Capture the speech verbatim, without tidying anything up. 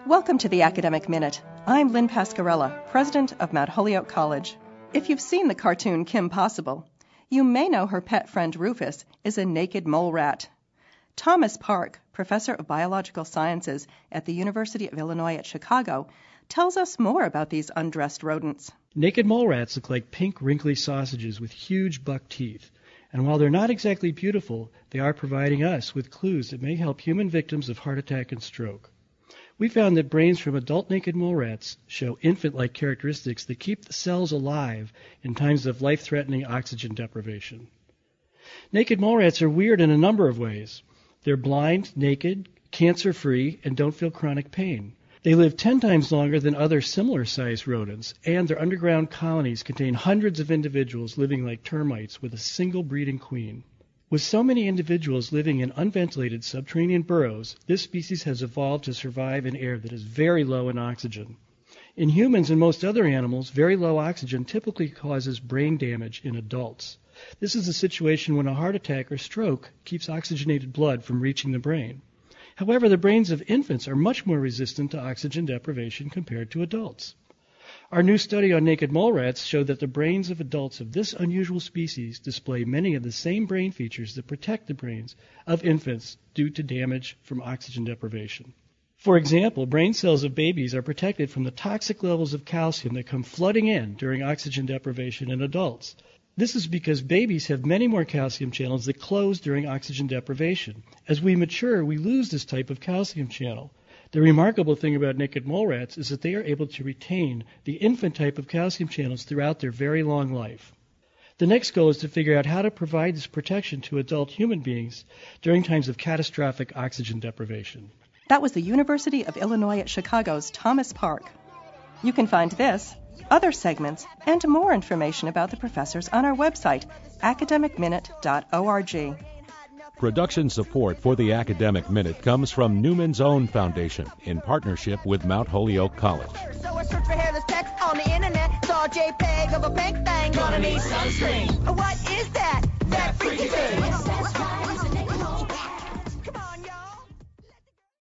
Welcome to the Academic Minute. I'm Lynn Pascarella, president of Mount Holyoke College. If you've seen the cartoon Kim Possible, you may know her pet friend Rufus is a naked mole rat. Thomas Park, professor of biological sciences at the University of Illinois at Chicago, tells us more about these undressed rodents. Naked mole rats look like pink, wrinkly sausages with huge buck teeth. And while they're not exactly beautiful, they are providing us with clues that may help human victims of heart attack and stroke. We found that brains from adult naked mole rats show infant-like characteristics that keep the cells alive in times of life-threatening oxygen deprivation. Naked mole rats are weird in a number of ways. They're blind, naked, cancer-free, and don't feel chronic pain. They live ten times longer than other similar-sized rodents, and their underground colonies contain hundreds of individuals living like termites with a single breeding queen. With so many individuals living in unventilated subterranean burrows, this species has evolved to survive in air that is very low in oxygen. In humans and most other animals, very low oxygen typically causes brain damage in adults. This is a situation when a heart attack or stroke keeps oxygenated blood from reaching the brain. However, the brains of infants are much more resistant to oxygen deprivation compared to adults. Our new study on naked mole rats showed that the brains of adults of this unusual species display many of the same brain features that protect the brains of infants due to damage from oxygen deprivation. For example, brain cells of babies are protected from the toxic levels of calcium that come flooding in during oxygen deprivation in adults. This is because babies have many more calcium channels that close during oxygen deprivation. As we mature, we lose this type of calcium channel. The remarkable thing about naked mole rats is that they are able to retain the infant type of calcium channels throughout their very long life. The next goal is to figure out how to provide this protection to adult human beings during times of catastrophic oxygen deprivation. That was the University of Illinois at Chicago's Thomas Park. You can find this, other segments, and more information about the professors on our website, academic minute dot org. Production support for the Academic Minute comes from Newman's Own Foundation in partnership with Mount Holyoke College. So I searched for hairless text on the internet, saw a JPEG of a pink thing. Gonna need sunscreen. What?